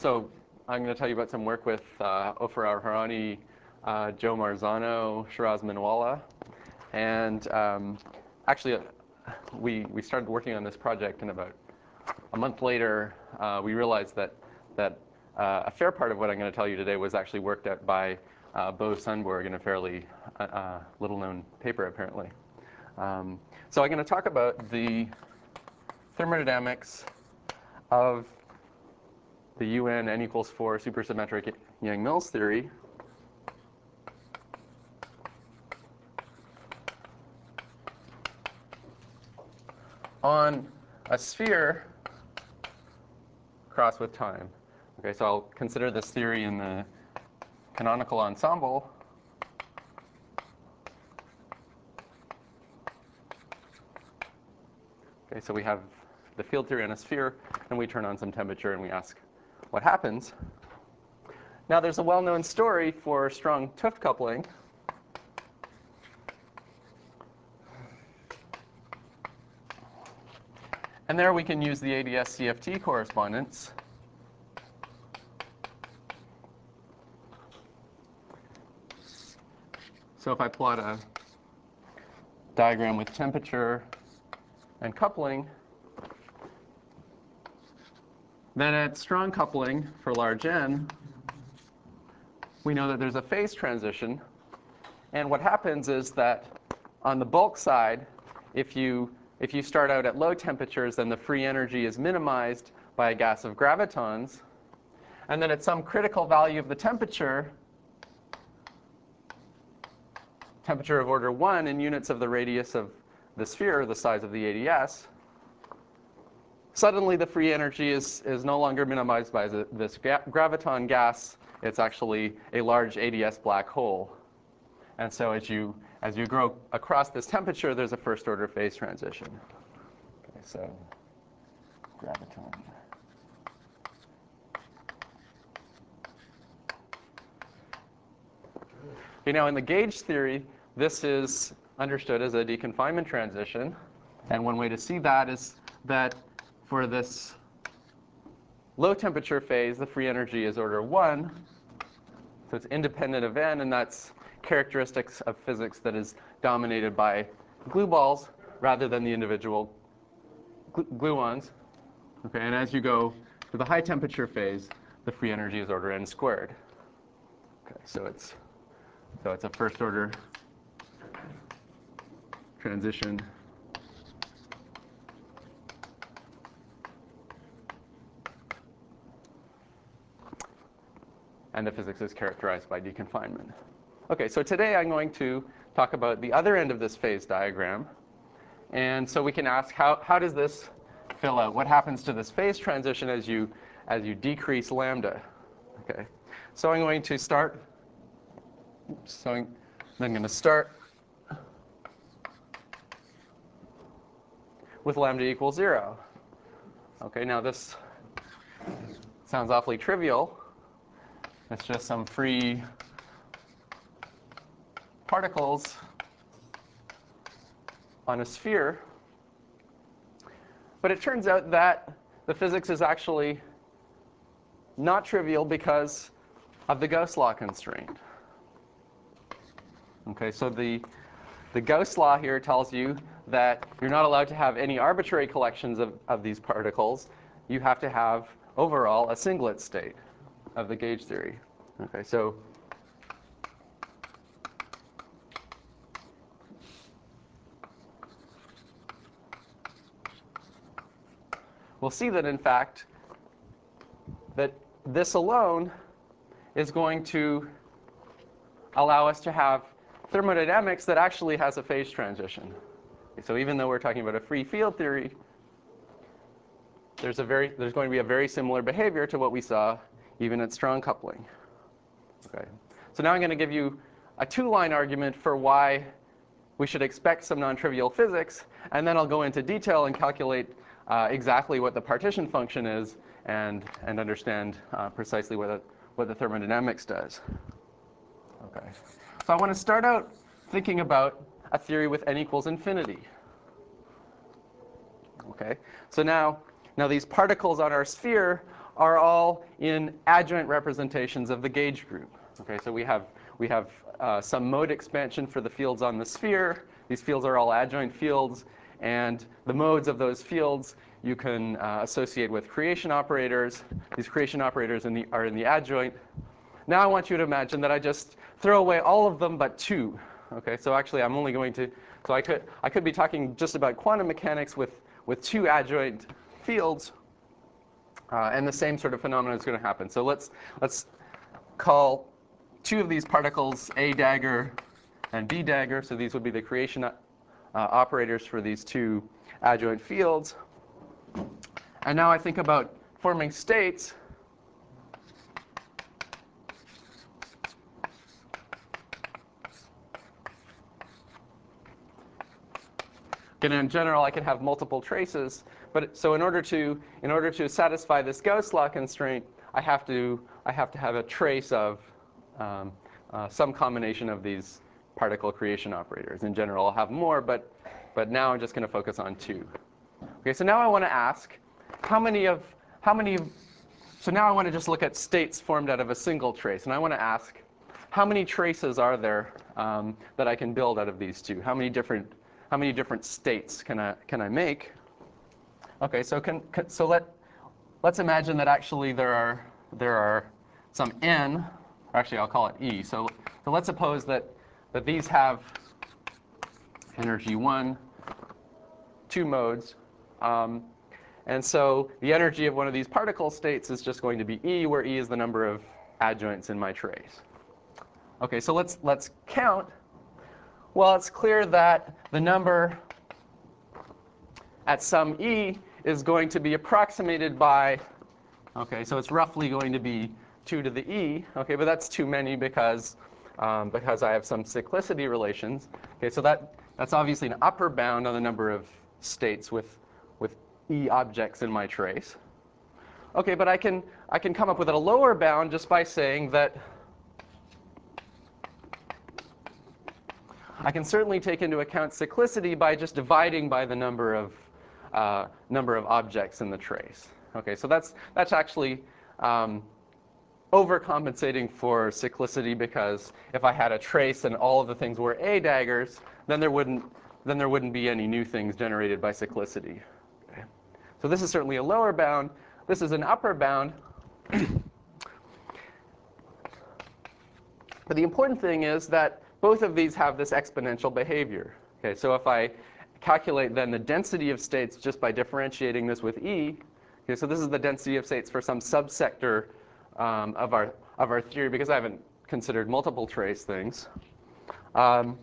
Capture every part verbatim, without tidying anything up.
So I'm going to tell you about some work with uh, Ofer Aharoni, uh, Joe Marzano, Shiraz Minwalla. And um, actually, uh, we, we started working on this project, and about a month later, uh, we realized that, that uh, a fair part of what I'm going to tell you today was actually worked at by uh, Bo Sundborg in a fairly uh, uh, little-known paper, apparently. Um, so I'm going to talk about the thermodynamics of the U N n equals four supersymmetric Yang-Mills theory on a sphere crossed with time. Okay, so I'll consider this theory in the canonical ensemble. Okay, so we have the field theory on a sphere, and we turn on some temperature, and we ask what happens. Now, there's a well-known story for strong 't Hooft coupling. And there we can use the A D S C F T correspondence. So if I plot a diagram with temperature and coupling, then at strong coupling for large n, we know that there's a phase transition. And what happens is that on the bulk side, if you, if you start out at low temperatures, then the free energy is minimized by a gas of gravitons. And then at some critical value of the temperature, temperature of order one in units of the radius of the sphere, the size of the A D S, suddenly the free energy is, is no longer minimized by the, this ga graviton gas. It's actually a large A D S black hole. And so as you, as you grow across this temperature, there's a first order phase transition. Okay, so graviton. Okay, now in the gauge theory, this is understood as a deconfinement transition. And one way to see that is that for this low temperature phase, the free energy is order one. So it's independent of n, and that's characteristics of physics that is dominated by glue balls rather than the individual glu gluons. Okay, and as you go to the high temperature phase, the free energy is order n squared. Okay, so it's so it's a first order transition. And the physics is characterized by deconfinement. Okay, so today I'm going to talk about the other end of this phase diagram. And so we can ask, how, how does this fill out? What happens to this phase transition as you, as you decrease lambda? Okay, so I'm going to start, so I'm, I'm going to start with lambda equals zero. Okay, now this sounds awfully trivial. It's just some free particles on a sphere. But it turns out that the physics is actually not trivial because of the Gauss law constraint. Okay, so the, the Gauss law here tells you that you're not allowed to have any arbitrary collections of, of these particles. You have to have, overall, a singlet state of the gauge theory. Okay, so we'll see that, in fact, that this alone is going to allow us to have thermodynamics that actually has a phase transition. So even though we're talking about a free field theory, there's, a very, there's going to be a very similar behavior to what we saw even at strong coupling. Okay. So now I'm going to give you a two-line argument for why we should expect some non-trivial physics, and then I'll go into detail and calculate uh, exactly what the partition function is and, and understand uh, precisely what the, what the thermodynamics does. Okay. So I want to start out thinking about a theory with n equals infinity. Okay. So now, now these particles on our sphere are all in adjoint representations of the gauge group. Okay, so we have, we have uh, some mode expansion for the fields on the sphere. These fields are all adjoint fields, and the modes of those fields you can uh, associate with creation operators. These creation operators in the, are in the adjoint. Now I want you to imagine that I just throw away all of them but two. Okay, so actually I'm only going to, so I could, I could be talking just about quantum mechanics with, with two adjoint fields, uh, and the same sort of phenomenon is going to happen. So let's, let's call two of these particles A dagger and B dagger. So these would be the creation uh, operators for these two adjoint fields. And now I think about forming states. And in general, I can have multiple traces. But so in order to in order to satisfy this Gauss law constraint, I have to I have to have a trace of um, uh, some combination of these particle creation operators. In general, I'll have more, but but now I'm just going to focus on two. Okay, so now I want to ask how many of how many. So now I want to just look at states formed out of a single trace, and I want to ask how many traces are there um, that I can build out of these two? How many different How many different states can I, can I make? Okay, so, can, can, so let, let's imagine that actually there are, there are some n, or actually I'll call it E. So, so let's suppose that, that these have energy one, two modes. Um, and so the energy of one of these particle states is just going to be E, where E is the number of adjoints in my trace. Okay, so let's, let's count. Well, it's clear that the number at some E is going to be approximated by, okay, so it's roughly going to be two to the E. Okay, but that's too many because, um, because I have some cyclicity relations. Okay, so that, that's obviously an upper bound on the number of states with, with E objects in my trace. Okay, but I can, I can come up with a lower bound just by saying that I can certainly take into account cyclicity by just dividing by the number of uh, number of objects in the trace. Okay, so that's that's actually um, overcompensating for cyclicity, because if I had a trace and all of the things were A daggers, then there wouldn't then there wouldn't be any new things generated by cyclicity. Okay. So this is certainly a lower bound. This is an upper bound. But the important thing is that both of these have this exponential behavior. Okay, so if I calculate then the density of states just by differentiating this with E, okay, so this is the density of states for some subsector um, of our of our theory, because I haven't considered multiple trace things. Um,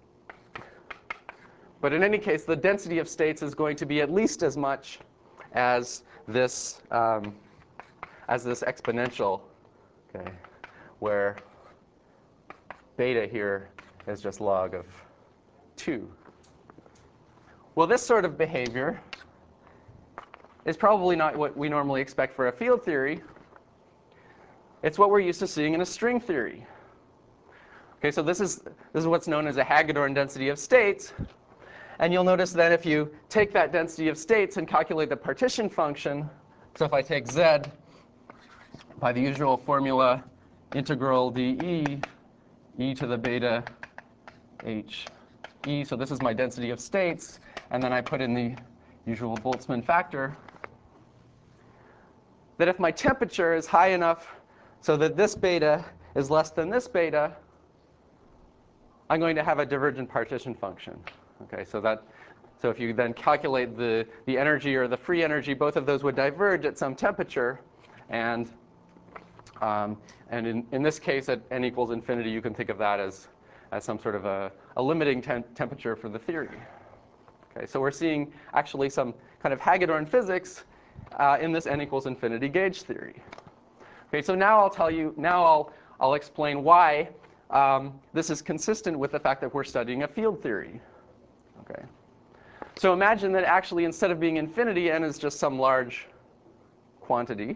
but in any case, the density of states is going to be at least as much as this um, as this exponential, okay, where beta here is just log of two. Well, this sort of behavior is probably not what we normally expect for a field theory. It's what we're used to seeing in a string theory. Okay, so this is, this is what's known as a Hagedorn density of states. And you'll notice that if you take that density of states and calculate the partition function, so if I take z by the usual formula, integral dE, e to the beta h e, so this is my density of states, and then I put in the usual Boltzmann factor, that if my temperature is high enough so that this beta is less than this beta, I'm going to have a divergent partition function. Okay, so that, so if you then calculate the, the energy or the free energy, both of those would diverge at some temperature. And, um, and in, in this case, at n equals infinity, you can think of that as, as some sort of a, a limiting tem temperature for the theory. Okay, so we're seeing actually some kind of Hagedorn physics uh, in this n equals infinity gauge theory. Okay, so now I'll tell you, now I'll, I'll explain why um, this is consistent with the fact that we're studying a field theory. Okay. So imagine that actually instead of being infinity, n is just some large quantity.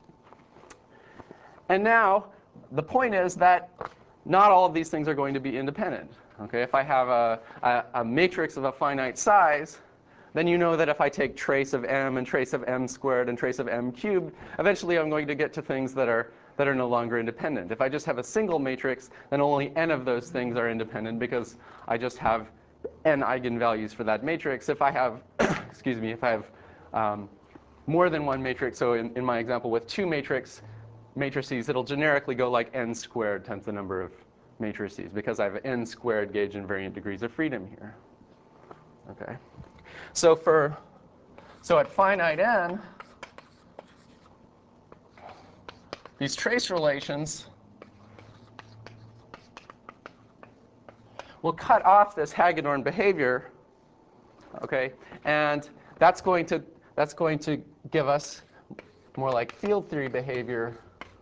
And now the point is that not all of these things are going to be independent. Okay, if I have a, a, a matrix of a finite size, then you know that if I take trace of m and trace of m squared and trace of m cubed, eventually I'm going to get to things that are that are no longer independent. If I just have a single matrix, then only n of those things are independent because I just have n eigenvalues for that matrix. If I have, excuse me, if I have um, more than one matrix, so in, in my example with two matrix matrices, it'll generically go like n squared times the number of matrices because I have n squared gauge invariant degrees of freedom here. Okay. So for so at finite n, these trace relations will cut off this Hagedorn behavior, okay, and that's going to that's going to give us more like field theory behavior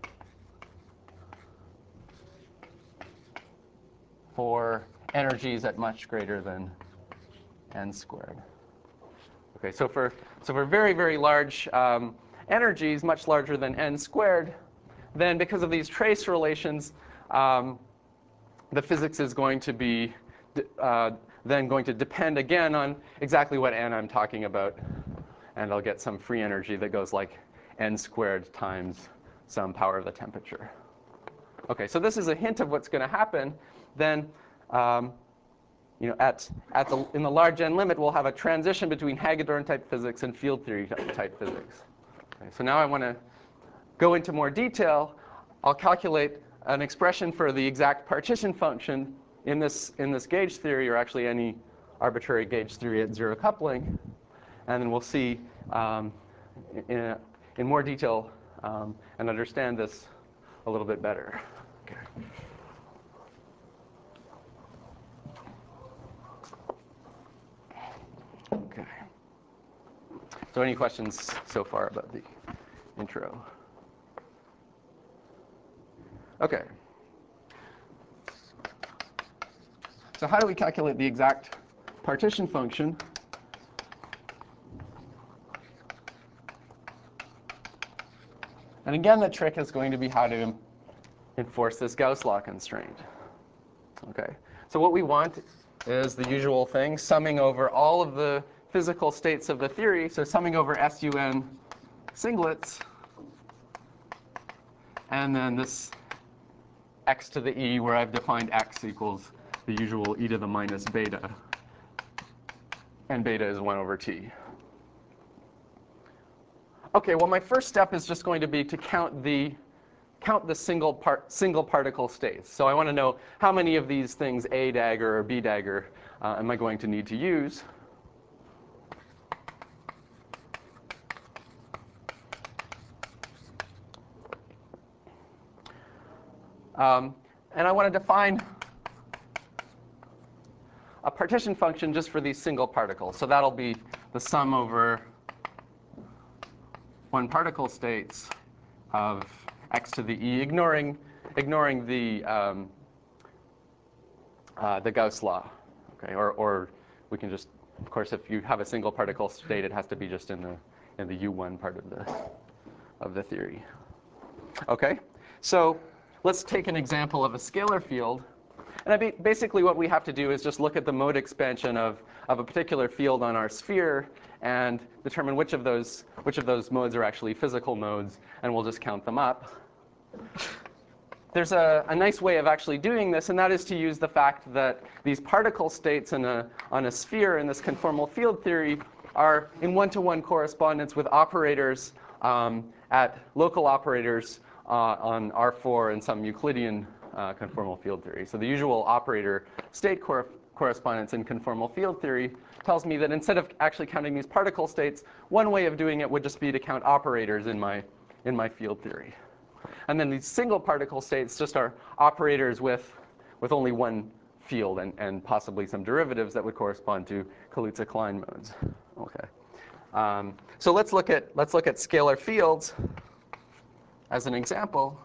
for energies at much greater than n squared. Okay, so for so for very very large um, energies, much larger than n squared, then because of these trace relations, um, the physics is going to be uh, then going to depend again on exactly what n I'm talking about, and I'll get some free energy that goes like n squared times some power of the temperature. Okay, so this is a hint of what's going to happen. Then, um, you know, at at the in the large n limit, we'll have a transition between Hagedorn type physics and field theory type physics. Okay, so now I want to go into more detail. I'll calculate an expression for the exact partition function in this in this gauge theory, or actually any arbitrary gauge theory at zero coupling, and then we'll see um, in, in more detail um, and understand this a little bit better. Okay. Okay. So any questions so far about the intro? Okay. So how do we calculate the exact partition function? And again, the trick is going to be how to enforce this Gauss law constraint. Okay. So what we want is the usual thing, summing over all of the physical states of the theory. So summing over S U N singlets, and then this x to the e, where I've defined x equals the usual e to the minus beta, and beta is one over t. Okay, well, my first step is just going to be to count the count the single part single particle states. So I want to know how many of these things, A dagger or B dagger, uh, am I going to need to use? Um, and I want to define a partition function just for these single particles. So that'll be the sum over one particle states of x to the e, ignoring ignoring the um, uh, the Gauss law. Okay, or or we can just, of course, if you have a single particle state, it has to be just in the in the U one part of the of the theory. Okay, so let's take an example of a scalar field. And I be, basically what we have to do is just look at the mode expansion of, of a particular field on our sphere and determine which of those which of those modes are actually physical modes, and we'll just count them up. There's a, a nice way of actually doing this, and that is to use the fact that these particle states in a, on a sphere in this conformal field theory are in one-to-one correspondence with operators um, at local operators uh, on R four and some Euclidean uh, conformal field theory. So the usual operator state cor correspondence in conformal field theory tells me that instead of actually counting these particle states, one way of doing it would just be to count operators in my in my field theory. And then these single particle states just are operators with, with only one field and, and possibly some derivatives that would correspond to Kaluza-Klein modes. Okay. Um, so let's look at let's look at scalar fields as an example.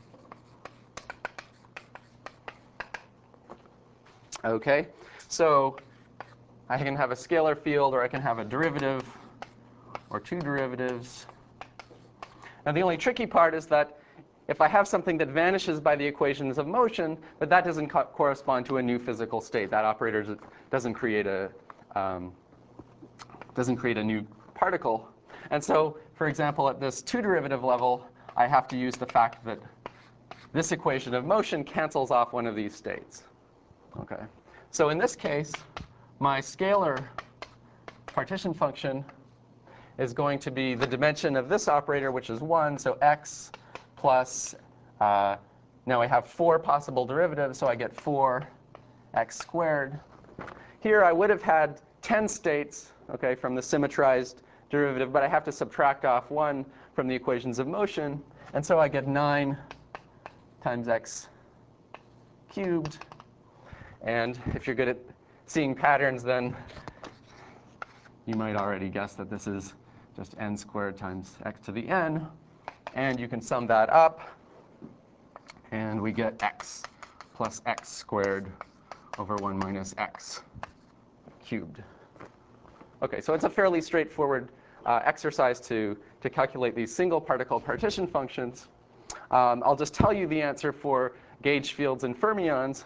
Okay. So I can have a scalar field, or I can have a derivative, or two derivatives. Now the only tricky part is that if I have something that vanishes by the equations of motion, but that doesn't co correspond to a new physical state. That operator doesn't create a, um, doesn't create a new particle. And so, for example, at this two derivative level, I have to use the fact that this equation of motion cancels off one of these states. Okay. So in this case, my scalar partition function is going to be the dimension of this operator, which is one. So x plus, uh, now I have four possible derivatives, so I get four x squared. Here I would have had ten states, okay, from the symmetrized derivative, but I have to subtract off one from the equations of motion. And so I get nine times x cubed. And if you're good at seeing patterns, then you might already guess that this is just n squared times x to the n. And you can sum that up, and we get x plus x squared over one minus x cubed. OK, so it's a fairly straightforward uh, exercise to, to calculate these single particle partition functions. Um, I'll just tell you the answer for gauge fields and fermions.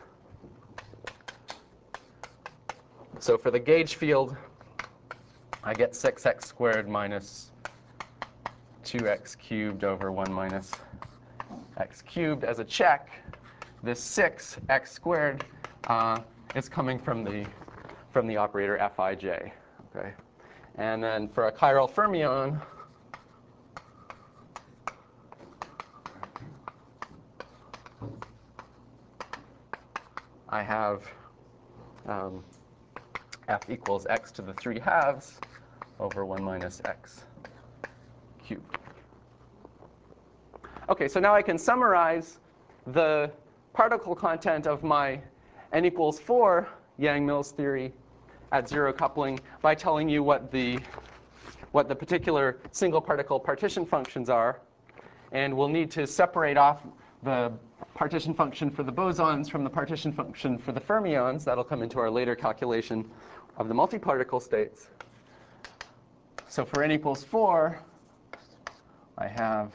So for the gauge field, I get six x squared minus two x cubed over one minus x cubed. As a check, this six x squared uh, is coming from the, from the operator Fij. Okay. And then for a chiral fermion, I have um, f equals x to the three halves over one minus x cubed. OK, so now I can summarize the particle content of my n equals four Yang-Mills theory at zero coupling by telling you what the, what the particular single particle partition functions are. And we'll need to separate off the partition function for the bosons from the partition function for the fermions. That'll come into our later calculation of the multiparticle states. So for n equals four, I have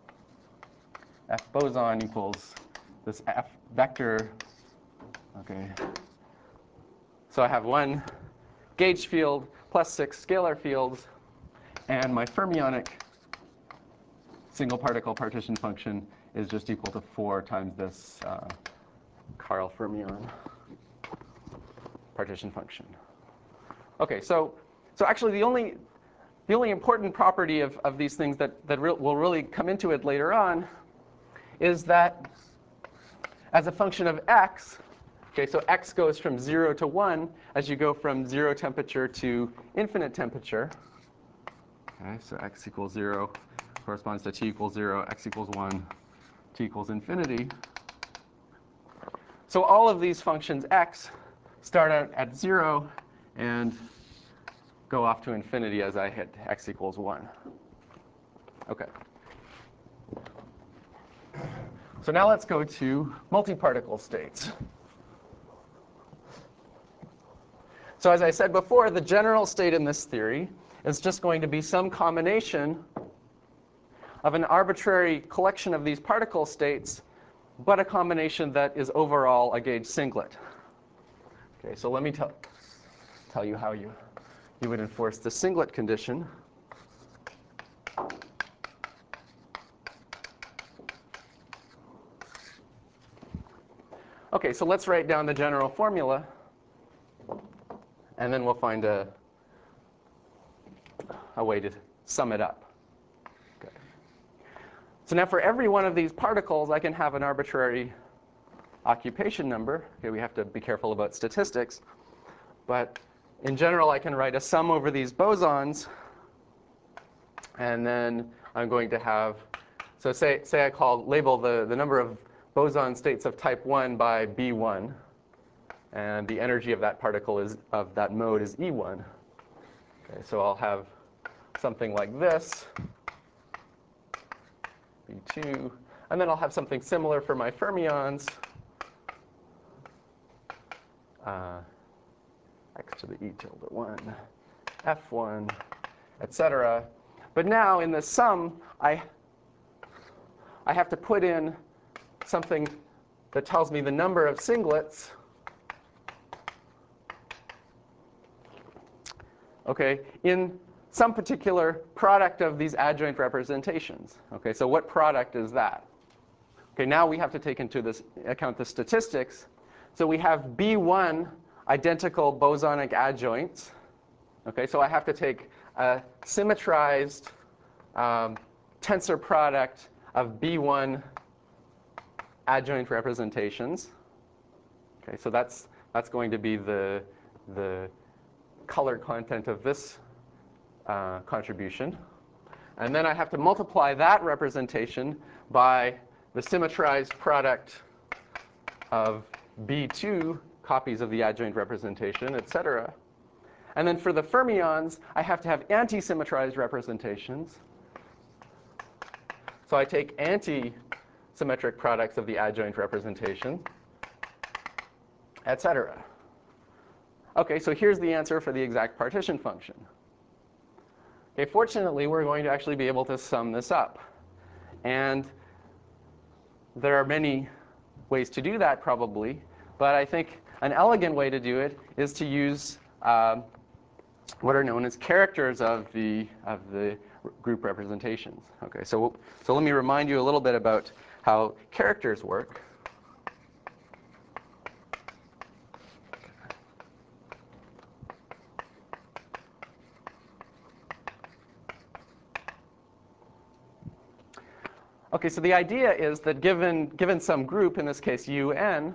f boson equals this f vector. Okay. So I have one gauge field plus six scalar fields, and my fermionic single particle partition function is just equal to four times this uh, Carl fermion partition function. OK, so, so actually the only, the only important property of, of these things that, that re will really come into it later on is that as a function of x, okay, so x goes from zero to one as you go from zero temperature to infinite temperature. Okay, so x equals zero corresponds to t equals zero, x equals one, t equals infinity. So all of these functions x start out at zero and go off to infinity as I hit x equals one. OK. So now let's go to multiparticle states. So as I said before, the general state in this theory is just going to be some combination of an arbitrary collection of these particle states, but a combination that is overall a gauge singlet. OK, so let me tell, tell you how you, you would enforce the singlet condition. OK, so let's write down the general formula, and then we'll find a, a way to sum it up. Okay. So now for every one of these particles, I can have an arbitrary occupation number. Okay, we have to be careful about statistics. But in general, I can write a sum over these bosons. And then I'm going to have, so say, say I call, label the, the number of boson states of type one by B one. And the energy of that particle is, of that mode is E one. Okay, so I'll have something like this, B two. And then I'll have something similar for my fermions, uh, x to the e tilde one, f one, et cetera. But now in the sum, I, I have to put in something that tells me the number of singlets okay, in some particular product of these adjoint representations. Okay, so what product is that? Okay, now we have to take into this account the statistics. So we have B one identical bosonic adjoints. Okay, so I have to take a symmetrized um, tensor product of B one adjoint representations. Okay, so that's that's going to be the the color content of this uh, contribution. And then I have to multiply that representation by the symmetrized product of B two copies of the adjoint representation, et cetera. And then for the fermions, I have to have anti-symmetrized representations. So I take anti-symmetric products of the adjoint representation, et cetera. Okay, so here's the answer for the exact partition function. Okay, fortunately, we're going to actually be able to sum this up. And there are many ways to do that, probably. But I think an elegant way to do it is to use um, what are known as characters of the, of the group representations. Okay, so, so let me remind you a little bit about how characters work. Okay, so the idea is that given, given some group, in this case U n,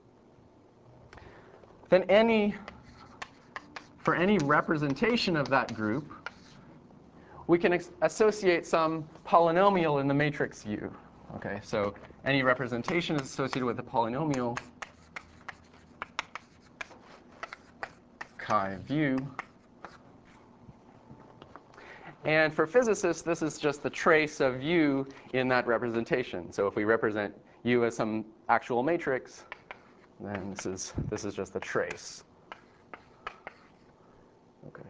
then any, for any representation of that group, we can associate some polynomial in the matrix U. Okay, so any representation is associated with a polynomial chi of U. And for physicists, this is just the trace of U in that representation. So if we represent U as some actual matrix, then this is, this is just the trace. Okay.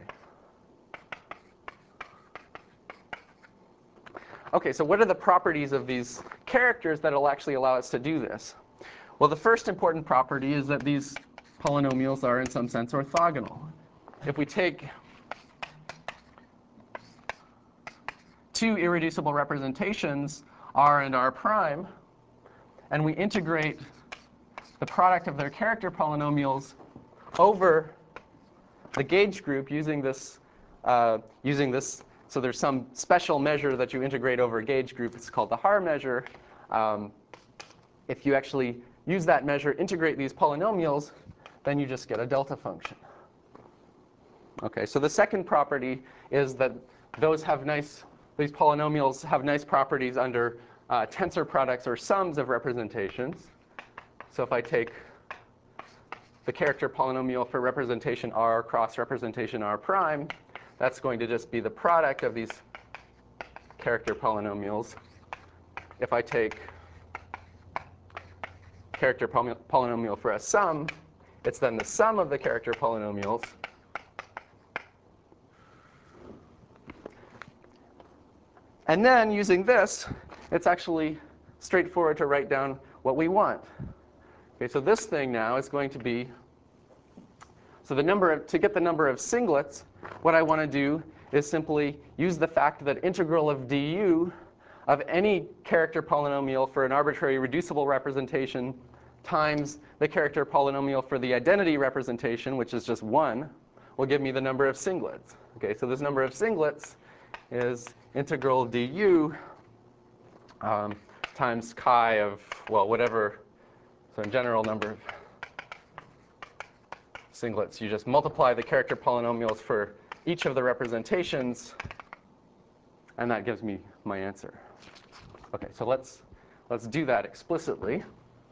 Okay, so what are the properties of these characters that will actually allow us to do this? Well, the first important property is that these polynomials are in some sense orthogonal. If we take two irreducible representations, R and R prime, and we integrate the product of their character polynomials over the gauge group using this, uh, using this, so there's some special measure that you integrate over a gauge group. It's called the Haar measure. Um, if you actually use that measure, integrate these polynomials, then you just get a delta function. Okay, so the second property is that those have nice, these polynomials have nice properties under uh, tensor products or sums of representations. So if I take the character polynomial for representation R cross representation R prime, that's going to just be the product of these character polynomials. If I take character poly polynomial for a sum, it's then the sum of the character polynomials. And then using this, it's actually straightforward to write down what we want. Okay, so this thing now is going to be, so the number of, to get the number of singlets, what I want to do is simply use the fact that integral of du of any character polynomial for an arbitrary reducible representation times the character polynomial for the identity representation, which is just one, will give me the number of singlets. Okay, so this number of singlets is integral du um, times chi of, well, whatever, so in general number of singlets. You just multiply the character polynomials for each of the representations, and that gives me my answer. Okay, so let's, let's do that explicitly.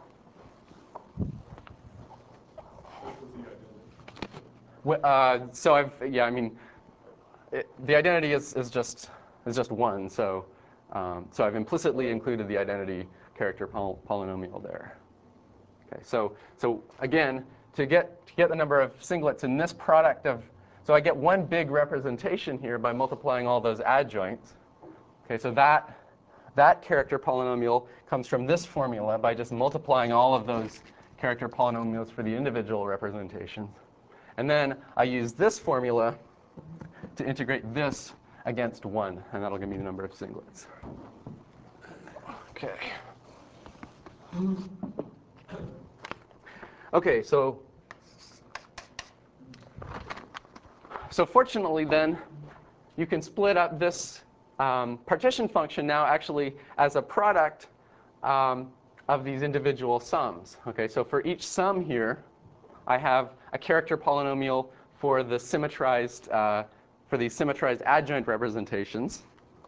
Uh, so I've, yeah, I mean, it, the identity is, is just is just one. So um, so I've implicitly included the identity character poly polynomial there. Okay, so so again, to get to get the number of singlets in this product of, so I get one big representation here by multiplying all those adjoints. Okay, so that that character polynomial comes from this formula by just multiplying all of those character polynomials for the individual representations. And then I use this formula to integrate this against one, and that'll give me the number of singlets. Okay. Okay, so so fortunately then, you can split up this um, partition function now actually as a product um, of these individual sums. Okay, so for each sum here, I have a character polynomial for the symmetrized uh, for these symmetrized adjoint representations.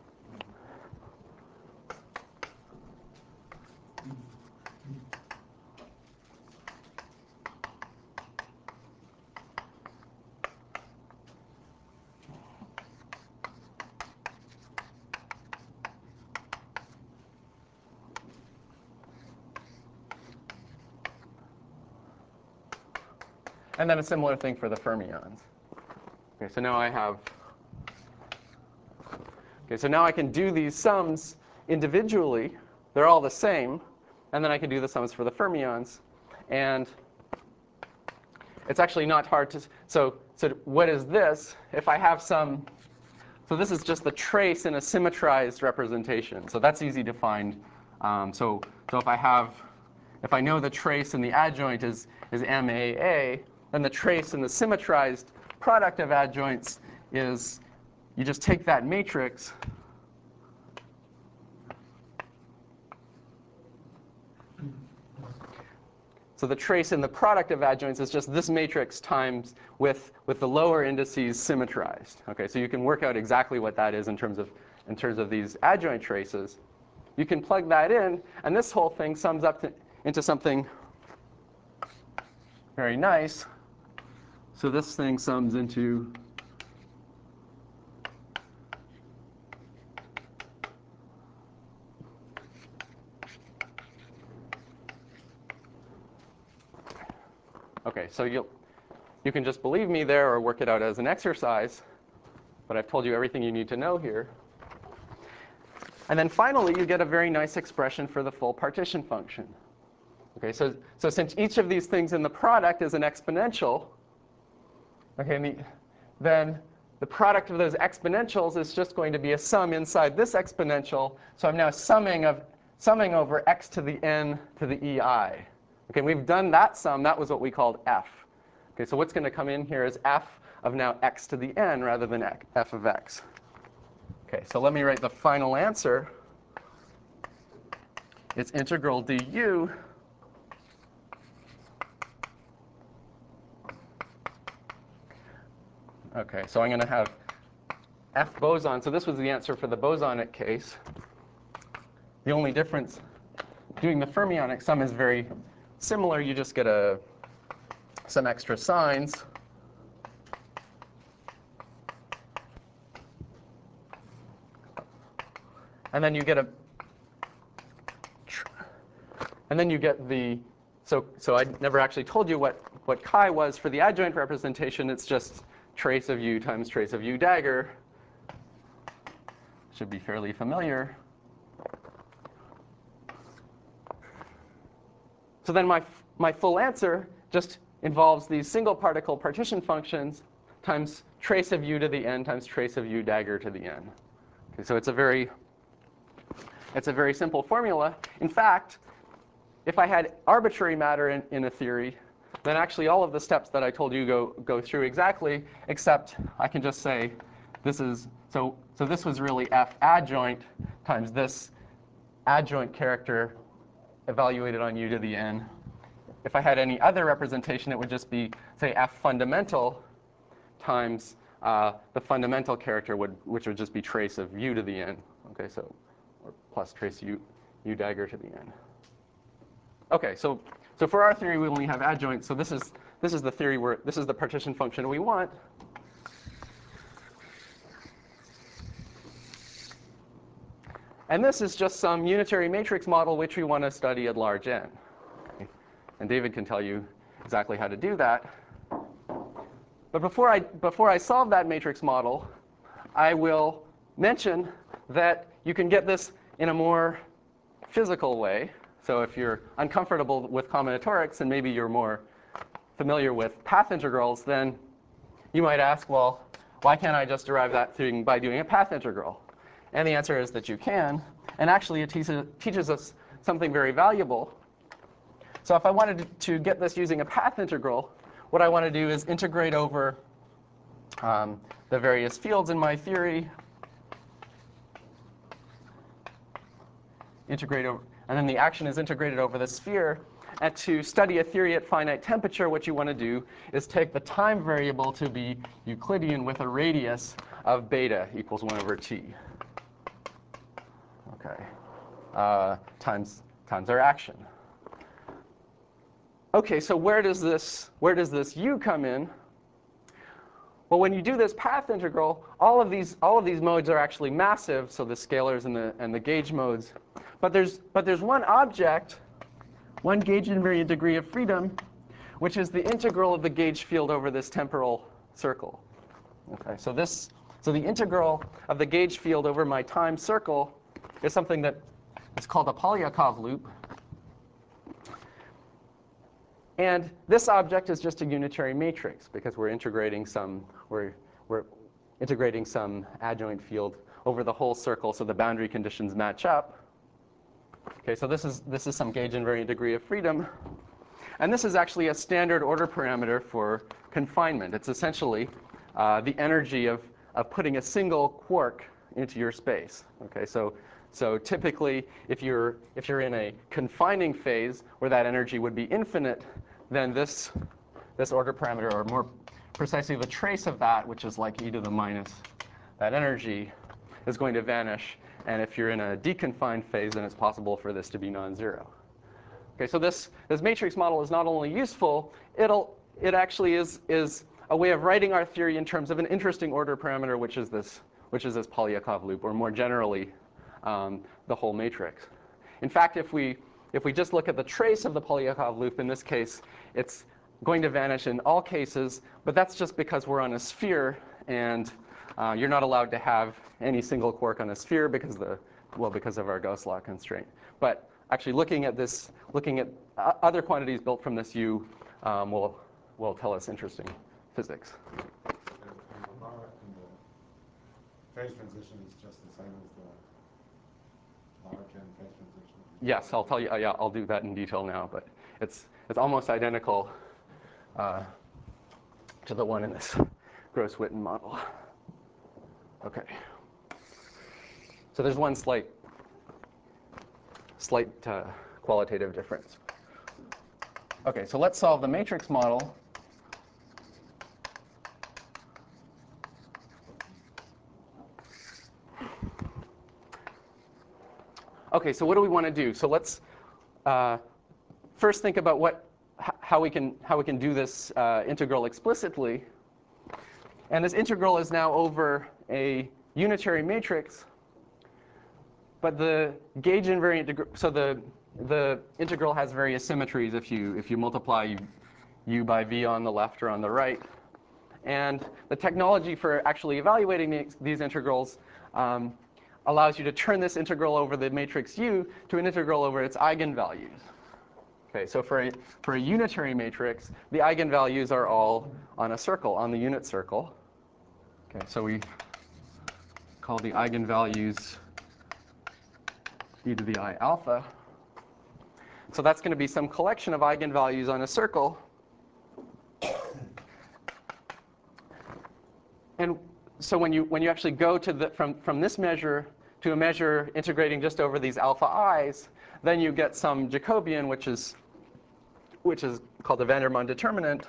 And then a similar thing for the fermions. Okay, so now I have, okay, so now I can do these sums individually. They're all the same. And then I can do the sums for the fermions. And it's actually not hard to, so, so what is this? If I have some, so this is just the trace in a symmetrized representation. So that's easy to find. Um, so, so if I have, if I know the trace in the adjoint is, is M A A, then the trace in the symmetrized product of adjoints is, you just take that matrix, so the trace in the product of adjoints is just this matrix times with, with the lower indices symmetrized. Okay, so you can work out exactly what that is in terms of, in terms of these adjoint traces. You can plug that in, and this whole thing sums up to, into something very nice. So this thing sums into okay, so you'll, you can just believe me there or work it out as an exercise. But I've told you everything you need to know here. And then finally, you get a very nice expression for the full partition function. Okay, so, so since each of these things in the product is an exponential, okay, the, then the product of those exponentials is just going to be a sum inside this exponential. So I'm now summing, of, summing over x to the n to the ei. Okay, we've done that sum. That was what we called f. Okay, so what's going to come in here is f of now x to the n rather than f of x. Okay, so let me write the final answer. It's integral du Okay, so I'm going to have F boson. So this was the answer for the bosonic case. The only difference, doing the fermionic sum is very similar. You just get a, some extra signs. And then you get a, and then you get the, so, so I never actually told you what, what chi was for the adjoint representation. It's just trace of u times trace of u dagger. Should be fairly familiar. So then my, my full answer just involves these single particle partition functions times trace of u to the n times trace of u dagger to the n. Okay, so it's a very, it's a very simple formula. In fact, if I had arbitrary matter in, in a theory, then actually all of the steps that I told you go, go through exactly, except I can just say this is, so, so this was really f adjoint times this adjoint character evaluated on u to the n. If I had any other representation, it would just be, say, f fundamental times uh, the fundamental character, would, which would just be trace of u to the n. Okay, so or plus trace u, u dagger to the n. Okay, so so for our theory, we only have adjoints. So this is this is the theory where this is the partition function we want. And this is just some unitary matrix model which we want to study at large n. Okay. And David can tell you exactly how to do that. But before I before I solve that matrix model, I will mention that you can get this in a more physical way. So if you're uncomfortable with combinatorics and maybe you're more familiar with path integrals, then you might ask, well, why can't I just derive that thing by doing a path integral? And the answer is that you can. And actually, it teaches, teaches us something very valuable. So if I wanted to get this using a path integral, what I want to do is integrate over um, the various fields in my theory. Integrate over, and then the action is integrated over the sphere. And to study a theory at finite temperature, what you want to do is take the time variable to be Euclidean with a radius of beta equals one over t. Okay, uh, times times our action. Okay, so where does this where does this u come in? Well, when you do this path integral, all of these all of these modes are actually massive, so the scalars and the and the gauge modes. But there's but there's one object, one gauge invariant degree of freedom, which is the integral of the gauge field over this temporal circle. Okay, so this so the integral of the gauge field over my time circle is something that is called a Polyakov loop. And this object is just a unitary matrix because we're integrating some we're we're integrating some adjoint field over the whole circle, so the boundary conditions match up. Okay, so this is this is some gauge invariant degree of freedom, and this is actually a standard order parameter for confinement. It's essentially uh, the energy of of putting a single quark into your space. Okay, so. So typically, if you're, if you're in a confining phase where that energy would be infinite, then this, this order parameter, or more precisely the trace of that, which is like e to the minus that energy, is going to vanish. And if you're in a deconfined phase, then it's possible for this to be non-zero. Okay, so this, this matrix model is not only useful, it'll, it actually is, is a way of writing our theory in terms of an interesting order parameter, which is this, which is this Polyakov loop, or more generally, Um, the whole matrix. In fact, if we if we just look at the trace of the Polyakov loop, in this case, it's going to vanish in all cases, but that's just because we're on a sphere, and uh, you're not allowed to have any single quark on a sphere because the well because of our Gauss law constraint. But actually, looking at this, looking at other quantities built from this U, um, will will tell us interesting physics. And, and the bar and the phase transition is just the same as the Larkin phase transition. Yes, I'll tell you. Uh, yeah, I'll do that in detail now. But it's it's almost identical uh, to the one in this Gross-Witten model. Okay. So there's one slight slight uh, qualitative difference. Okay, so let's solve the matrix model. Okay, so what do we want to do? So let's uh, first think about what, how we can how we can do this uh, integral explicitly. And this integral is now over a unitary matrix, but the gauge invariant degree. So the the integral has various symmetries if you if you multiply u by v on the left or on the right. And the technology for actually evaluating these, these integrals um, allows you to turn this integral over the matrix U to an integral over its eigenvalues. Okay, so for a, for a unitary matrix, the eigenvalues are all on a circle, on the unit circle. Okay, so we call the eigenvalues e to the I alpha. So that's going to be some collection of eigenvalues on a circle. And so when you when you actually go to the from from this measure to a measure integrating just over these alpha i's, then you get some Jacobian, which is which is called the Vandermonde determinant.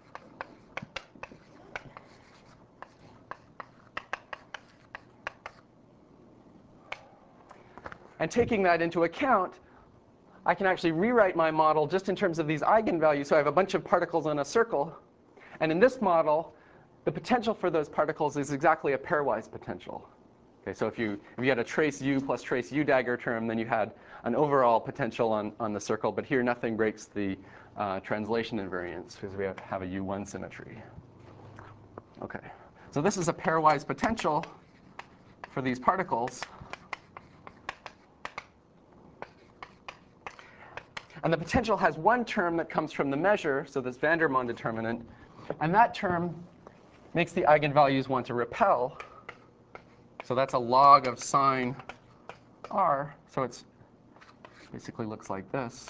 And taking that into account, I can actually rewrite my model just in terms of these eigenvalues. So I have a bunch of particles on a circle, and in this model, the potential for those particles is exactly a pairwise potential. Okay, so if you if you had a trace U plus trace U dagger term, then you had an overall potential on, on the circle. But here, nothing breaks the uh, translation invariance because we have, have a U one symmetry. Okay, so this is a pairwise potential for these particles. And the potential has one term that comes from the measure, so this Vandermonde determinant. And that term makes the eigenvalues want to repel. So that's a log of sine r. So it's basically looks like this.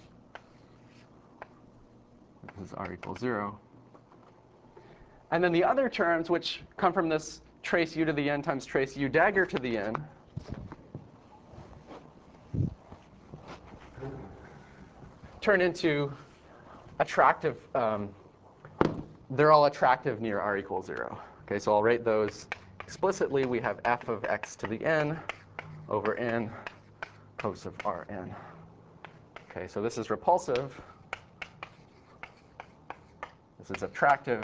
This is r equals zero. And then the other terms, which come from this trace u to the n times trace u dagger to the n, turn into attractive. Um, they're all attractive near r equals zero. Okay, so I'll write those explicitly. We have f of x to the n over n cos of Rn. Okay, so this is repulsive. This is attractive.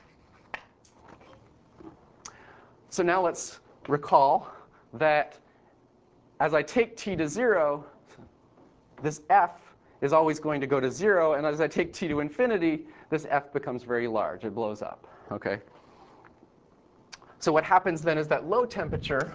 So now let's recall that as I take t to zero, this f is always going to go to zero. And as I take t to infinity, this f becomes very large. It blows up. Okay. So what happens then is that low temperature,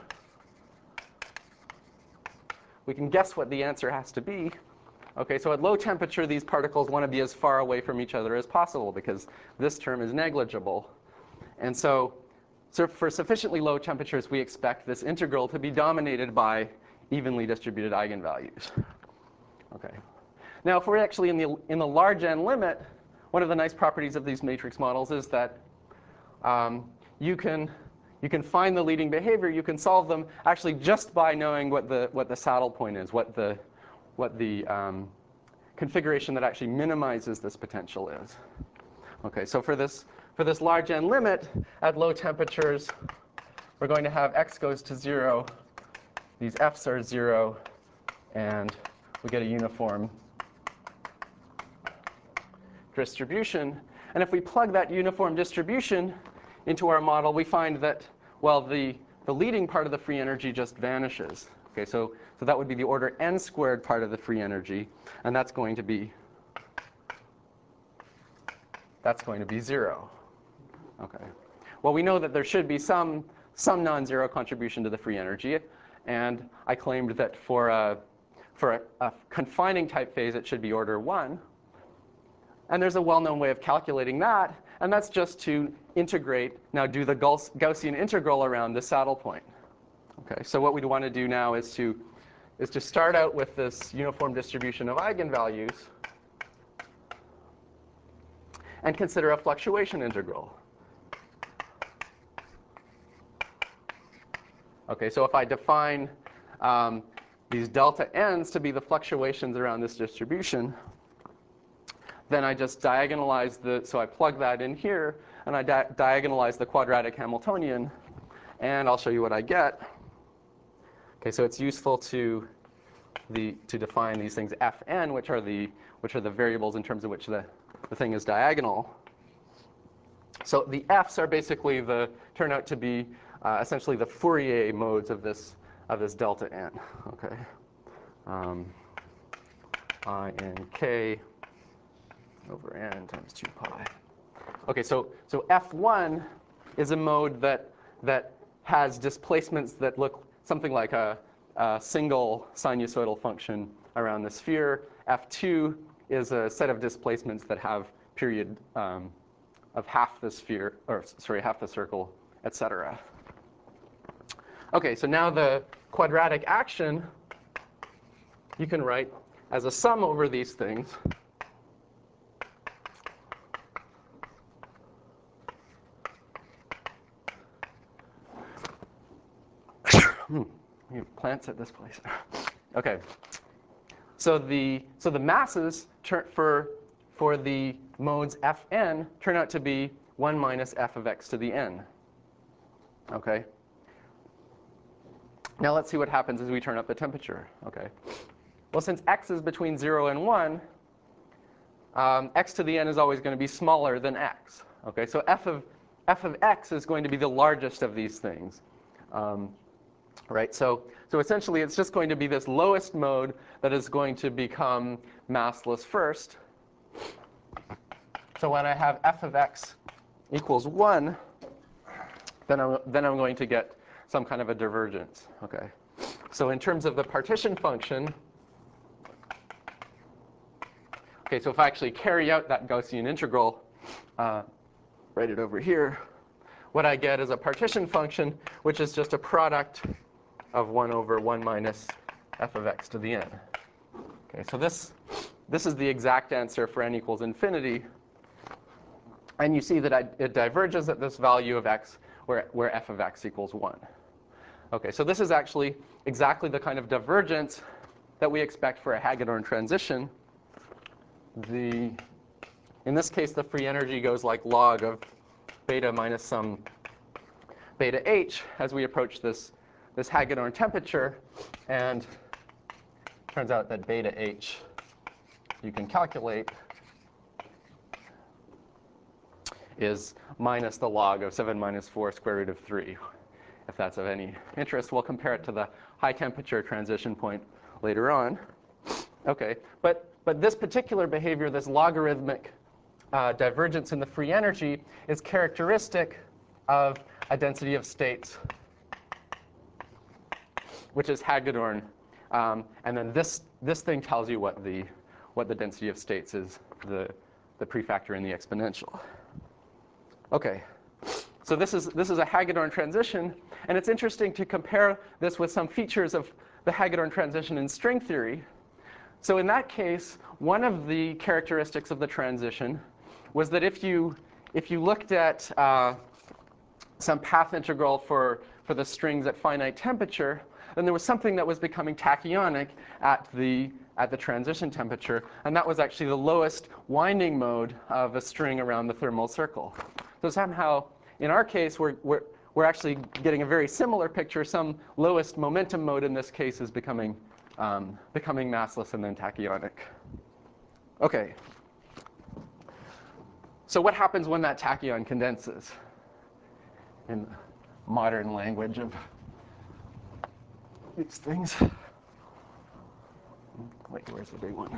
we can guess what the answer has to be. Okay, so at low temperature, these particles want to be as far away from each other as possible because this term is negligible. And so, so for sufficiently low temperatures, we expect this integral to be dominated by evenly distributed eigenvalues. Okay. Now, if we're actually in the, in the large n limit, one of the nice properties of these matrix models is that um, you can You can find the leading behavior. You can solve them actually just by knowing what the what the saddle point is, what the what the um, configuration that actually minimizes this potential is. Okay, so for this for this large n limit at low temperatures, we're going to have x goes to zero. These f's are zero, and we get a uniform distribution. And if we plug that uniform distribution into our model, we find that, well, the, the leading part of the free energy just vanishes. Okay, so, so that would be the order n squared part of the free energy, and that's going to be that's going to be zero. Okay. Well, we know that there should be some some non-zero contribution to the free energy, and I claimed that for a for a, a confining type phase, it should be order one. And there's a well-known way of calculating that, and that's just to integrate, now do the Gaussian integral around the saddle point. Okay, so what we'd want to do now is to, is to start out with this uniform distribution of eigenvalues and consider a fluctuation integral. Okay, so if I define um, these delta n's to be the fluctuations around this distribution, then I just diagonalize the, so I plug that in here, and I di diagonalize the quadratic Hamiltonian, and I'll show you what I get. Okay, so it's useful to the to define these things Fn, which are the which are the variables in terms of which the, the thing is diagonal. So the f's are basically the turn out to be uh, essentially the Fourier modes of this of this delta n. Okay, um, I n k over n times two pi. Okay, so so F one is a mode that that has displacements that look something like a, a single sinusoidal function around the sphere. F two is a set of displacements that have period um, of half the sphere, or sorry, half the circle, et cetera. Okay, so now the quadratic action you can write as a sum over these things. Hmm, we have plants at this place. Okay, so the so the masses turn for for the modes Fn turn out to be one minus f of x to the n. Okay. Now let's see what happens as we turn up the temperature. Okay. Well, since x is between zero and one, um, x to the n is always going to be smaller than x. Okay. So f of f of x is going to be the largest of these things. Um, Right, so, so essentially it's just going to be this lowest mode that is going to become massless first. So when I have f of x equals one, then I'm, then I'm going to get some kind of a divergence. Okay. So in terms of the partition function, okay, so if I actually carry out that Gaussian integral, uh, write it over here, what I get is a partition function, which is just a product of one over one minus f of x to the n. Okay, so this, this is the exact answer for n equals infinity. And you see that I, it diverges at this value of x where, where f of x equals one. Okay, so this is actually exactly the kind of divergence that we expect for a Hagedorn transition. The, in this case, the free energy goes like log of beta minus some beta h as we approach this, this Hagedorn temperature. And it turns out that beta h you can calculate is minus the log of seven minus four square root of three. If that's of any interest, we'll compare it to the high temperature transition point later on. Okay, but, but this particular behavior, this logarithmic uh, divergence in the free energy, is characteristic of a density of states, which is Hagedorn. Um, and then this, this thing tells you what the, what the density of states is for the, the prefactor in the exponential. Okay. So this is, this is a Hagedorn transition, and it's interesting to compare this with some features of the Hagedorn transition in string theory. So in that case, one of the characteristics of the transition was that if you, if you looked at uh, some path integral for, for the strings at finite temperature, then there was something that was becoming tachyonic at the, at the transition temperature, and that was actually the lowest winding mode of a string around the thermal circle. So somehow, in our case, we're, we're, we're actually getting a very similar picture. Some lowest momentum mode in this case is becoming, um, becoming massless and then tachyonic. Okay. So what happens when that tachyon condenses? In the modern language of these things. Wait, where's the big one?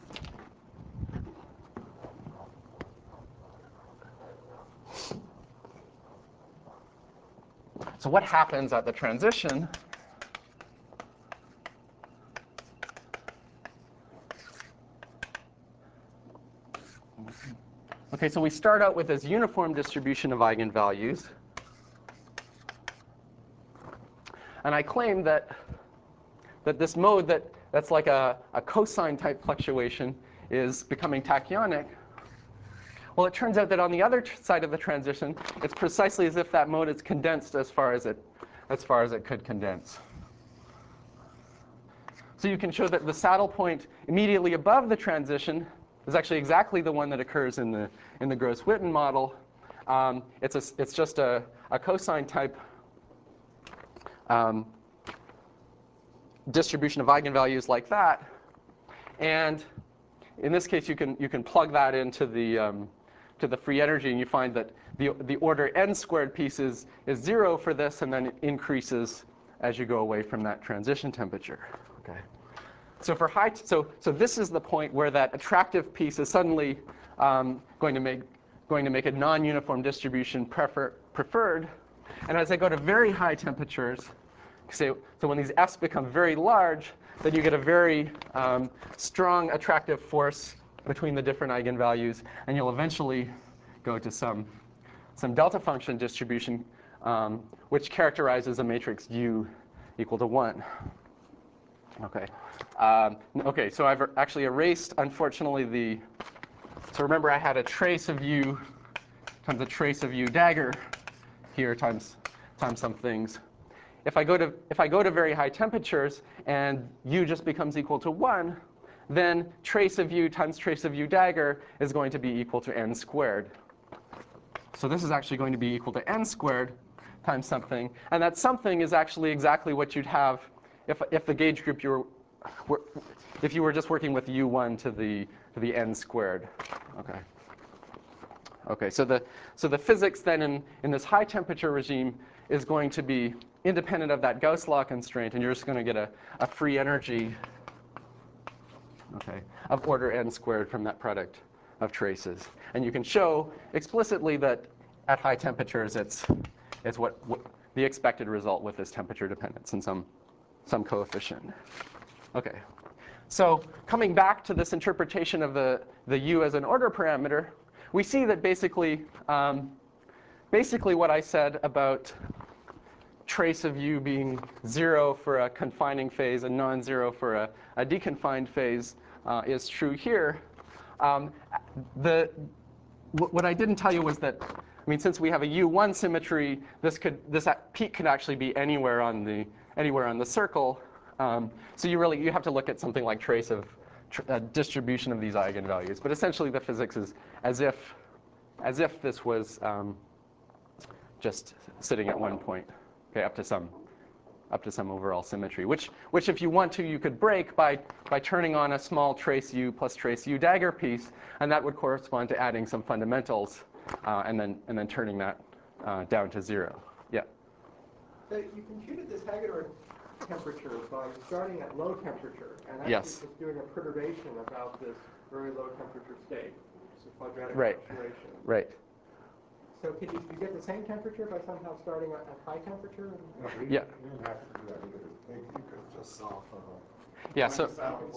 So what happens at the transition? Okay, so we start out with this uniform distribution of eigenvalues. And I claim that, that this mode that, that's like a, a cosine type fluctuation is becoming tachyonic. Well, it turns out that on the other side of the transition, it's precisely as if that mode is condensed as far as it, as far as it could condense. So you can show that the saddle point immediately above the transition is actually exactly the one that occurs in the, in the Gross-Witten model. Um, it's, a, it's just a, a cosine type um, distribution of eigenvalues like that. And in this case, you can, you can plug that into the, um, to the free energy, and you find that the, the order n squared piece is, is zero for this, and then it increases as you go away from that transition temperature. Okay. So for high, t so so this is the point where that attractive piece is suddenly um, going to make going to make a non-uniform distribution prefer, preferred. And as I go to very high temperatures, so, so when these f's become very large, then you get a very um, strong attractive force between the different eigenvalues, and you'll eventually go to some, some delta function distribution, um, which characterizes a matrix U equal to one. Okay. Um, okay, so I've actually erased, unfortunately, the, so remember I had a trace of U times a trace of U dagger here times, times some things. If I go to, if I go to very high temperatures and U just becomes equal to one, then trace of U times trace of U dagger is going to be equal to n squared. So this is actually going to be equal to n squared times something. And that something is actually exactly what you'd have if, if the gauge group you were, were, if you were just working with U one to the, to the n squared. Okay. Okay, so the, so the physics then in, in this high temperature regime is going to be independent of that Gauss law constraint, and you're just going to get a, a free energy, okay, of order n squared from that product of traces. And you can show explicitly that at high temperatures it's, it's what, what the expected result with this temperature dependence and some, some coefficient. Okay, so coming back to this interpretation of the, the U as an order parameter, we see that basically um, basically what I said about trace of u being zero for a confining phase and non-zero for a, a deconfined phase uh, is true here. Um, the, what I didn't tell you was that, I mean, since we have a U one symmetry, this could this peak could actually be anywhere on the anywhere on the circle. Um, so you really you have to look at something like trace of tr uh, distribution of these eigenvalues. But essentially, the physics is as if as if this was um, just sitting at one point, okay, up to some up to some overall symmetry, which which if you want to, you could break by by turning on a small trace U plus trace U dagger piece, and that would correspond to adding some fundamentals, uh, and then and then turning that uh, down to zero. Yeah. So you computed this Hagedorn temperature by starting at low temperature and actually Yes. just doing a perturbation about this very low temperature state. It's a quadratic Right. fluctuation. Right. So could you, you get the same temperature by somehow starting at, at high temperature? No, you, Yeah. you didn't have to do that either. You, you could just solve for the Yeah. So.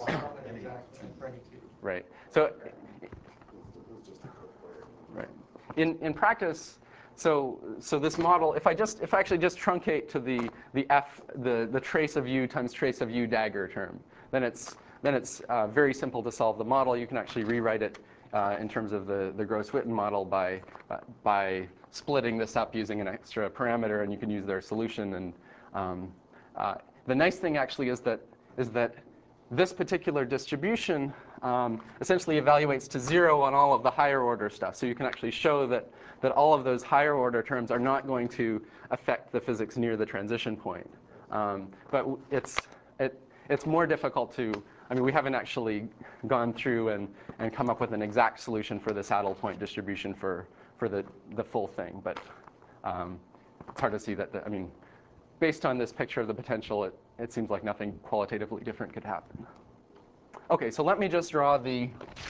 Right. So. It was just a quick way. Right. In in practice, so so this model, if I just if I actually just truncate to the the f the the trace of u times trace of u dagger term, then it's then it's uh, very simple to solve the model. You can actually rewrite it uh, in terms of the the Gross-Witten model by uh, by splitting this up using an extra parameter, and you can use their solution. And um, uh, the nice thing actually is that is that this particular distribution um, essentially evaluates to zero on all of the higher order stuff. So you can actually show that, that all of those higher order terms are not going to affect the physics near the transition point. Um, but it's, it, it's more difficult to, I mean, we haven't actually gone through and, and come up with an exact solution for the saddle point distribution for, for the, the full thing. But um, it's hard to see that, the, I mean, based on this picture of the potential, it, it seems like nothing qualitatively different could happen. Okay, so let me just draw the,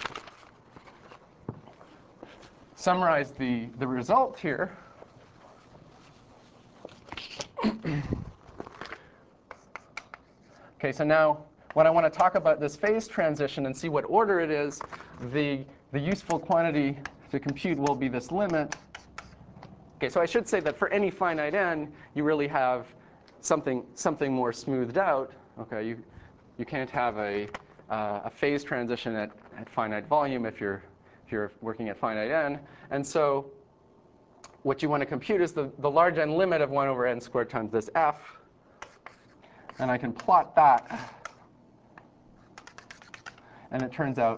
summarize the, the result here. Okay, so now when I want to talk about this phase transition and see what order it is, the, the useful quantity to compute will be this limit. Okay, so I should say that for any finite n, you really have something something more smoothed out. Okay, you you can't have a uh, a phase transition at, at finite volume if you're if you're working at finite n. And so what you want to compute is the the large n limit of one over n squared times this f, and I can plot that, and it turns out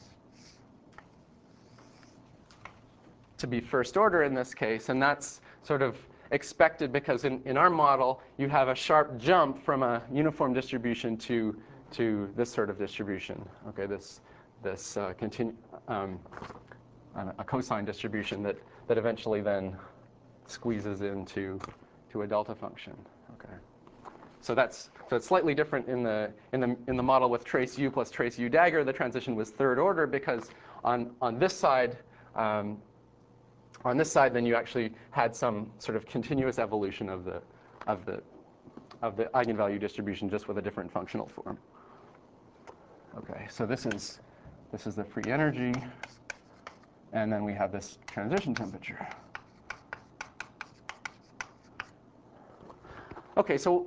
to be first order in this case, and that's sort of expected because in, in our model, you have a sharp jump from a uniform distribution to, to this sort of distribution, okay, this, this uh, continu um, a cosine distribution that, that eventually then squeezes into to a delta function, okay. So that's so it's slightly different in the in the in the model with trace u plus trace u dagger. The transition was third order because on on this side um, on this side, then you actually had some sort of continuous evolution of the of the of the eigenvalue distribution just with a different functional form. Okay, so this is this is the free energy, and then we have this transition temperature. Okay, so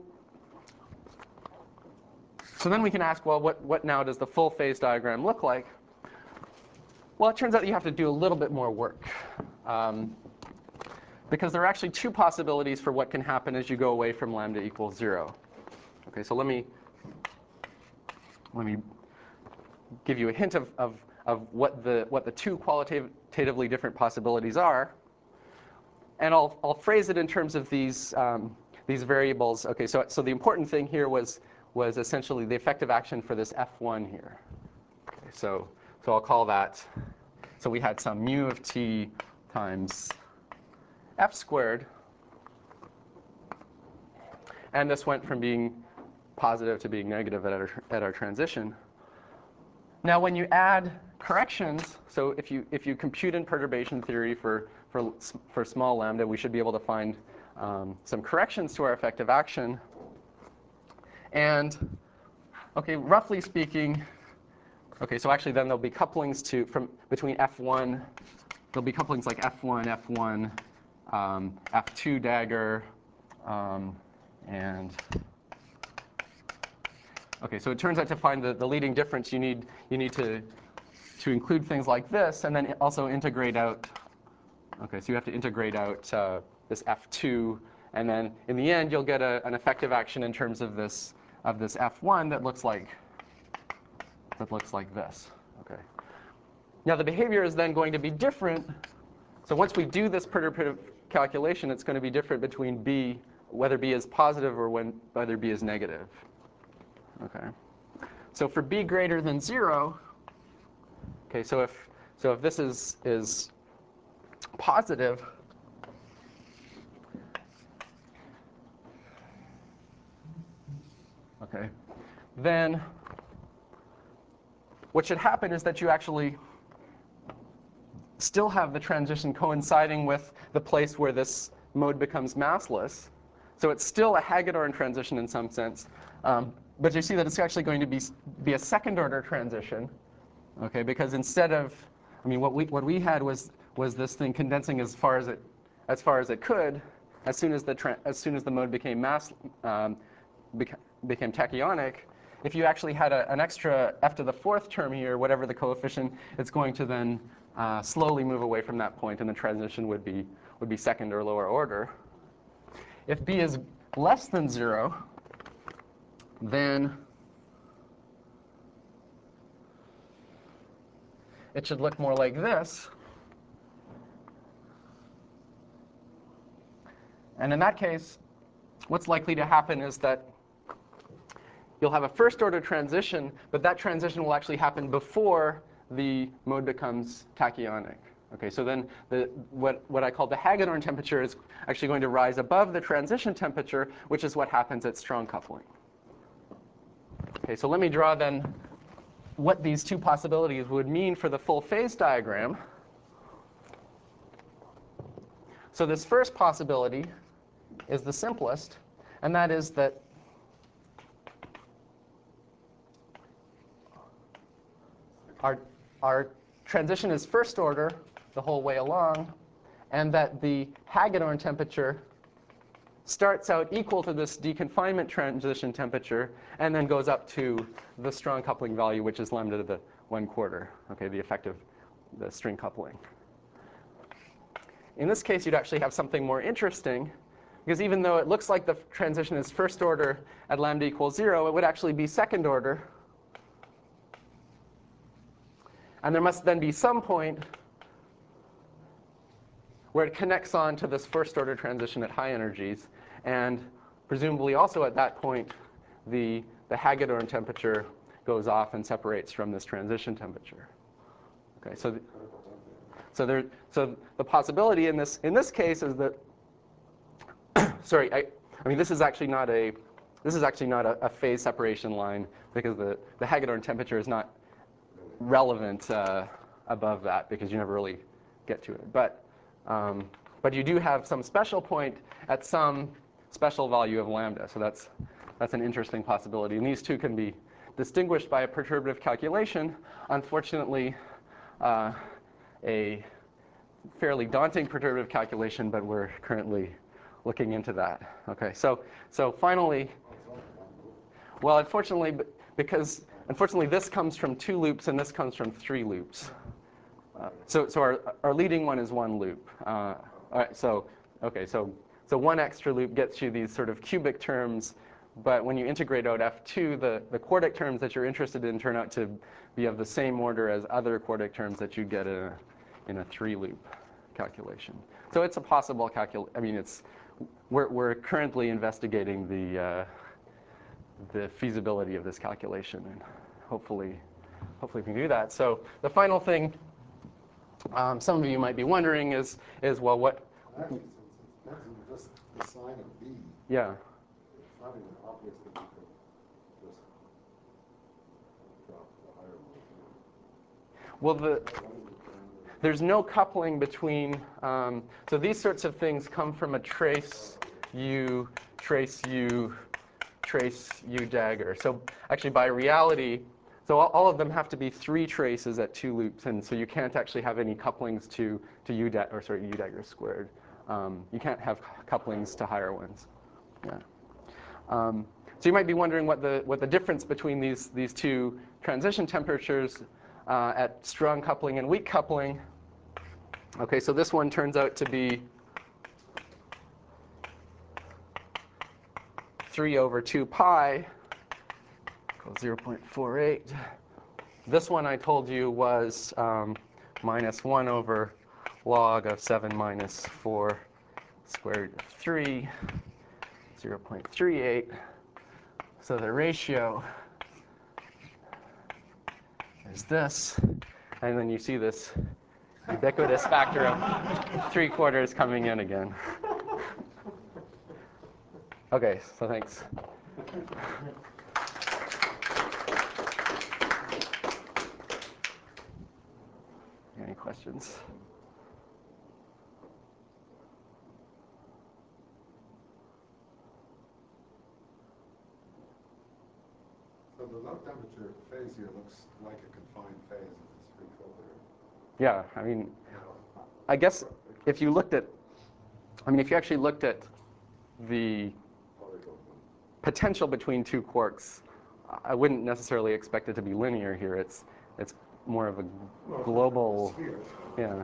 so then we can ask, well, what what now does the full phase diagram look like? Well, it turns out you have to do a little bit more work. Um, because there are actually two possibilities for what can happen as you go away from lambda equals zero. Okay, so let me let me give you a hint of, of, of what the what the two qualitatively different possibilities are, and I'll I'll phrase it in terms of these um, these variables. Okay, so so the important thing here was was essentially the effective action for this F one here. Okay, so so I'll call that. So we had some mu of t times f squared, and this went from being positive to being negative at our, at our transition. Now, when you add corrections, so if you if you compute in perturbation theory for for for small lambda, we should be able to find um, some corrections to our effective action. And okay, roughly speaking, okay, so actually then there'll be couplings to from between F one. There'll be couplings like F one, F one, um, F two dagger, um, and okay, so it turns out to find the, the leading difference, you need you need to to include things like this, and then also integrate out. Okay, so you have to integrate out uh, this F two, and then in the end, you'll get a, an effective action in terms of this of this F one that looks like that looks like this. Okay. Now the behavior is then going to be different. So once we do this perturbative calculation, it's going to be different between B, whether B is positive or when whether B is negative. Okay. So for B greater than zero, okay, so if so if this is is positive, okay, then what should happen is that you actually still have the transition coinciding with the place where this mode becomes massless. So it's still a Hagedorn transition in some sense. Um, but you see that it's actually going to be, be a second order transition. Okay, because instead of, I mean, what we, what we had was, was this thing condensing as far as it, as far as it could, as soon as the, tra as soon as the mode became mass, um, beca became tachyonic. If you actually had a, an extra f to the fourth term here, whatever the coefficient, it's going to then uh, slowly move away from that point, and the transition would be, would be second or lower order. If B is less than zero, then it should look more like this. And in that case, what's likely to happen is that you'll have a first order transition, but that transition will actually happen before the mode becomes tachyonic. Okay, so then the, what, what I call the Hagedorn temperature is actually going to rise above the transition temperature, which is what happens at strong coupling. Okay, so let me draw then what these two possibilities would mean for the full phase diagram. So this first possibility is the simplest, and that is that our, our transition is first order the whole way along, and that the Hagedorn temperature starts out equal to this deconfinement transition temperature and then goes up to the strong coupling value, which is lambda to the one quarter, okay, the effective, the string coupling. In this case, you'd actually have something more interesting, because even though it looks like the transition is first order at lambda equals zero, it would actually be second order. And there must then be some point where it connects on to this first order transition at high energies. And presumably also at that point, the, the Hagedorn temperature goes off and separates from this transition temperature. Okay, so, the, so, there, so the possibility in this, in this case is that, sorry, I, I mean, this is actually not a, this is actually not a, a phase separation line, because the, the Hagedorn temperature is not relevant uh, above that, because you never really get to it. But, um, but you do have some special point at some special value of lambda. So that's, that's an interesting possibility. And these two can be distinguished by a perturbative calculation. Unfortunately, uh, a fairly daunting perturbative calculation, but we're currently looking into that. Okay, so, so finally, well, unfortunately, because unfortunately this comes from two loops and this comes from three loops. Uh, so, so our, our leading one is one loop. Uh, all right, so, okay, so, so one extra loop gets you these sort of cubic terms, but when you integrate out F two, the, the quartic terms that you're interested in turn out to be of the same order as other quartic terms that you get in a, in a three loop calculation. So it's a possible calculation. I mean, it's, we're, we're currently investigating the, uh, the feasibility of this calculation, and hopefully, hopefully we can do that. So the final thing um, some of you might be wondering is, is well, what? Actually, since it's mentioned just the sign of B, Yeah. it's not even obvious that you could just drop the higher one. Well, the, there's no coupling between, um, so these sorts of things come from a trace U, trace U, trace U dagger. So actually by reality, so all, all of them have to be three traces at two loops, and so you can't actually have any couplings to, to U da or sorry, U dagger squared. Um, you can't have couplings to higher ones. Yeah. Um, so you might be wondering what the what the difference between these these two transition temperatures uh, at strong coupling and weak coupling. Okay, so this one turns out to be three over two pi equals zero point four eight. This one I told you was um, minus one over log of seven minus four squared root of three, zero point three eight. So the ratio is this. And then you see this ubiquitous factor of three quarters coming in again. Okay, so thanks. Any questions? So the low temperature phase here looks like a confined phase of this free filter. Yeah, I mean, I guess if you looked at, I mean, if you actually looked at the potential between two quarks, I wouldn't necessarily expect it to be linear here. It's it's more of a global, yeah.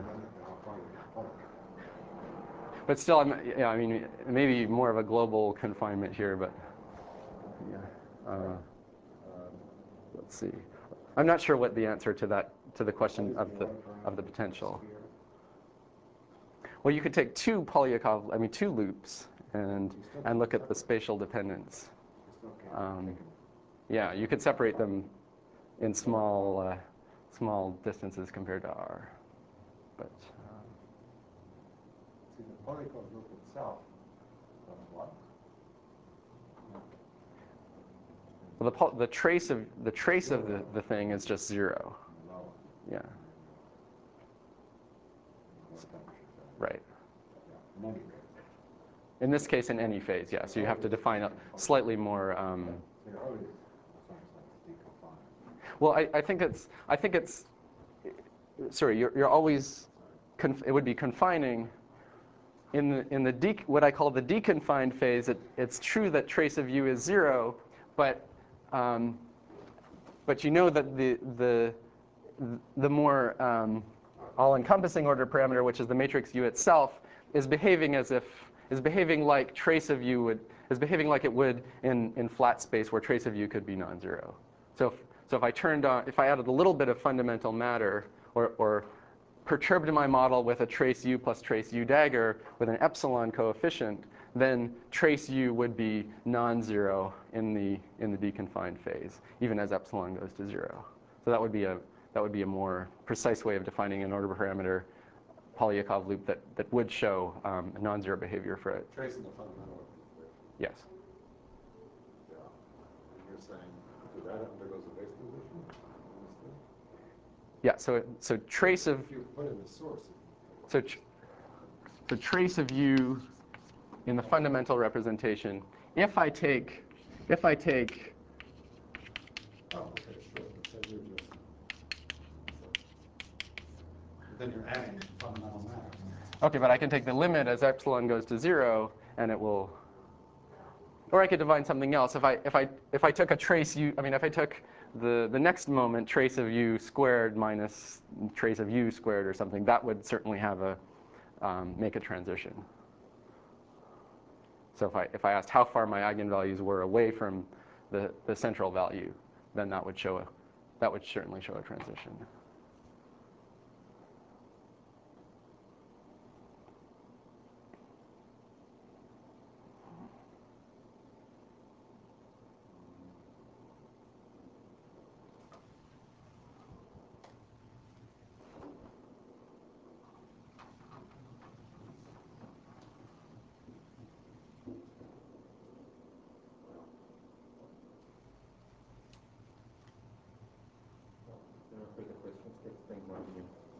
But still, I'm, yeah, I mean, maybe more of a global confinement here, but yeah. Uh, let's see. I'm not sure what the answer to that to the question of the of the potential. Well, you could take two Polyakov, I mean, two loops, and and look at the spatial dependence. Um, yeah, you could separate them in small uh, small distances compared to R, but. Um, See, the Polyakov loop itself does what? Well, the, po- the trace of the trace of the, the thing is just zero. Yeah. Right. In this case, in any phase, yeah. So you have to define a slightly more. Um, well, I, I think it's. I think it's. Sorry, you're you're always. Conf- it would be confining. In the in the de- what I call the deconfined phase, it, it's true that trace of u is zero, but um, but you know that the the the more um, all-encompassing order parameter, which is the matrix U itself, is behaving as if is behaving like trace of U would is behaving like it would in in flat space where trace of U could be non-zero. So if, so if I turned on if I added a little bit of fundamental matter or or perturbed my model with a trace U plus trace U dagger with an epsilon coefficient, then trace U would be non-zero in the in the deconfined phase, even as epsilon goes to zero. So that would be a that would be a more precise way of defining an order parameter Polyakov loop that, that would show um, non-zero behavior for it. Tracing the fundamental. Yes. Yeah. And you're saying that that undergoes a base position? Yeah. So so trace of If you put in the source. so tr- so trace of U in the fundamental representation. If I take if I take Oh, okay, sure. But so you're just. But then you're adding fundamental matter. okay, but I can take the limit as epsilon goes to zero, and it will. Or I could define something else. If I if I if I took a trace U, I mean, if I took the the next moment trace of U squared minus trace of U squared or something, that would certainly have a um, make a transition. So if I if I asked how far my eigenvalues were away from the the central value, then that would show a that would certainly show a transition. Further questions, take things on you.